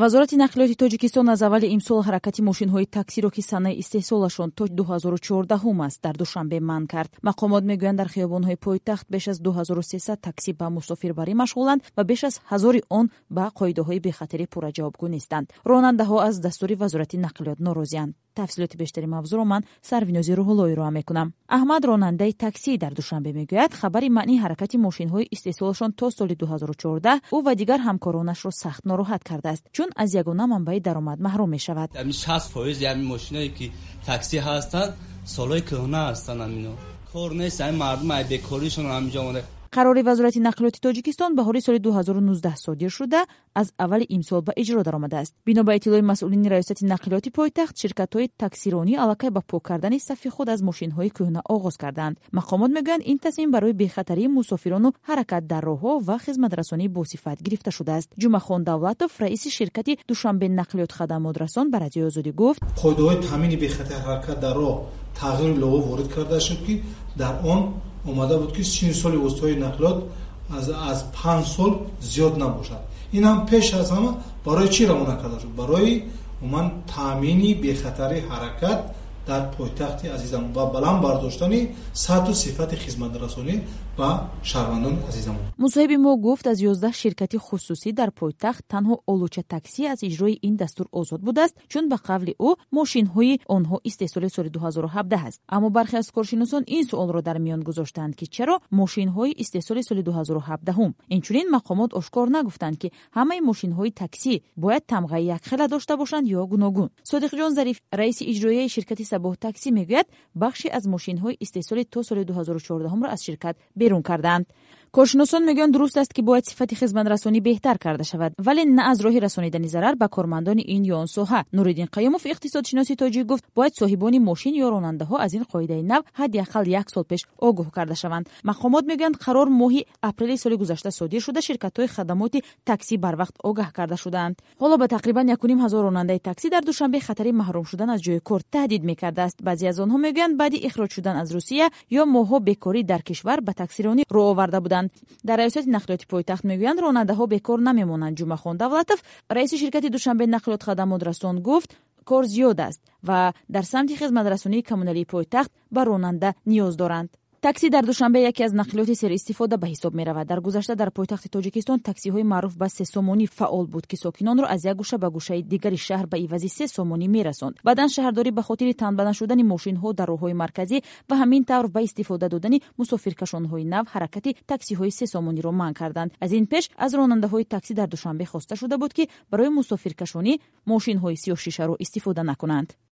вазорати нақлиёти тоҷикистон аз аввали имсол ҳаракати мошинҳои таксиро ки санаи истеҳсолашон то 2014 аст дар душанбе манъ кард. мақомот мегӯянд дар хиёбонҳои пойтахт беш аз 2300 такси ба мусофирбарӣ машғуланд ва беш аз 1000 он ба қоидаҳои бехатарӣ пурра ҷавобгӯ нестанд. ронандаҳо аз дастури вазорати нақлиёт норозиянд. тафсилоти бештари мавзӯъро ман Сарвинози Рӯҳуллоиро мекунам. аҳмад, ронандаи таксӣ дар душанбе, мегӯяд хабари маънии ҳаракати мошинҳои истеҳсолашон то соли 2014 ӯ ва дигар ҳамкоронашро сахт нороҳат кардааст, чун аз ягона манбаи даромад маҳрум мешавад. 60% ями мошинаи ки такси ҳастанд солҳои кӯҳна ҳастанд. амино кор нест, ами мардум ай бекоришон ҳаминҷо монда. қарори вазорати нақлиёти тоҷикистон баҳори соли 2019 содир шуда аз аввали имсол ба иҷро даромадааст. бино ба иттилои масъулини раёсати нақлиёти пойтахт, ширкатҳои таксиронӣ аллакай ба пок кардани сафи худ аз мошинҳои кӯҳна оғоз карданд. мақомот мегӯянд ин тасмим барои бехатарии мусофирону ҳаракат дар роҳҳо ва хизматрасонии босифат гирифта шудааст. ҷумахон Давлатов, раиси ширкати Душанбе нақлиёт хадамотрасон, ба Радиои Озодӣ гуфт: қоидаҳои таъмини бехатари ҳаракат дар роҳ тағйири илова ворид карда шуд, ки дар он омада буд ки синни соли воситаҳои нақлиёт аз 5 сол зиёд набошад. ин ҳам пеш аз ҳама барои чӣ равона карда шуд? барои умуман таъмини бехатарии ҳаракат дар пойтахти азизам ва баланд бардоштани сатҳу сифати хизматрасонӣ ба шаҳрвандони азизамон. мусоҳиби мо гуфт аз 11 ширкати хусусӣ дар пойтахт танҳо Олуча такси аз иҷрои ин дастур озод будааст, чун ба қавли ӯ мошинҳои онҳо истеҳсоли соли 2017 аст. аммо бархе аз коршиносон ин суолро дар миён гузоштанд, ки чаро мошинҳои истеҳсоли соли 2017 инчунин мақомот ошкор нагуфтанд, ки ҳамаи мошинҳои таксӣ бояд тамғаи якхела дошта бошанд ё гуногун. Содиқҷон Зариф, раиси иҷроияи ширкати Сабоҳ такси, мегӯяд бахши аз мошинҳои истеҳсоли то соли 2014 аз ширкат берун карданд. коршиносон мегӯянд дуруст аст, ки бояд сифати хизматрасонӣ беҳтар карда шавад, вале на аз роҳи расонидани зарар ба кормандони ин ё он соҳа. Нуриддин Қаюмов, иқтисодшиноси тоҷик, гуфт бояд соҳибони мошин ё ронандаҳо аз ин қоидаи нав ҳадди ақал 1 сол пеш огоҳ карда шаванд. мақомот мегӯянд қарор моҳи апрели соли гузашта содир шуда, ширкатҳои хадамоти таксӣ барвақт огаҳ карда шудаанд. ҳоло ба тақрибан 1,500 ронандаи таксӣ дар Душанбе хатари маҳрум шудан аз ҷои кор таҳдид мекардааст. баъзе аз онҳо мегӯянд баъди ихроҷ шудан аз Русия ё моҳҳо бекорӣ дар кишвар ба таксиронӣ роҳ оварда буданд. дар раёсати нақлиёти пойтахт мегӯянд ронандаҳо бекор намемонанд. ҷумахон Давлатов, раиси ширкати Душанбе нақлиёт хадамотрасон, гуфт кор зиёд аст ва дар самти хизматрасонии коммуналии пойтахт ба ронанда ниёз доранд. такси дар Душанбе яке аз нақлиёти серистифода ба ҳисоб меравад. дар гузашта дар пойтахти Тоҷикистон таксиҳои маъруф ба сесомонӣ фаъол буд, ки сокинонро аз як гӯша ба гӯшаи дигари шаҳр ба ивази 3 сомонӣ мерасонд. баъдан шаҳрдорӣ ба хотири танба нашудани мошинҳо дар роҳҳои марказӣ ва ҳамин тавр ба истифода додани мусофиркашонҳои нав ҳаракати таксиҳои 3 сомониро манъ карданд. аз ин пеш аз ронандаҳои таксӣ дар Душанбе хоста шуда буд, ки барои мусофиркашонӣ мошинҳои сиёҳшишаро истифода накунанд.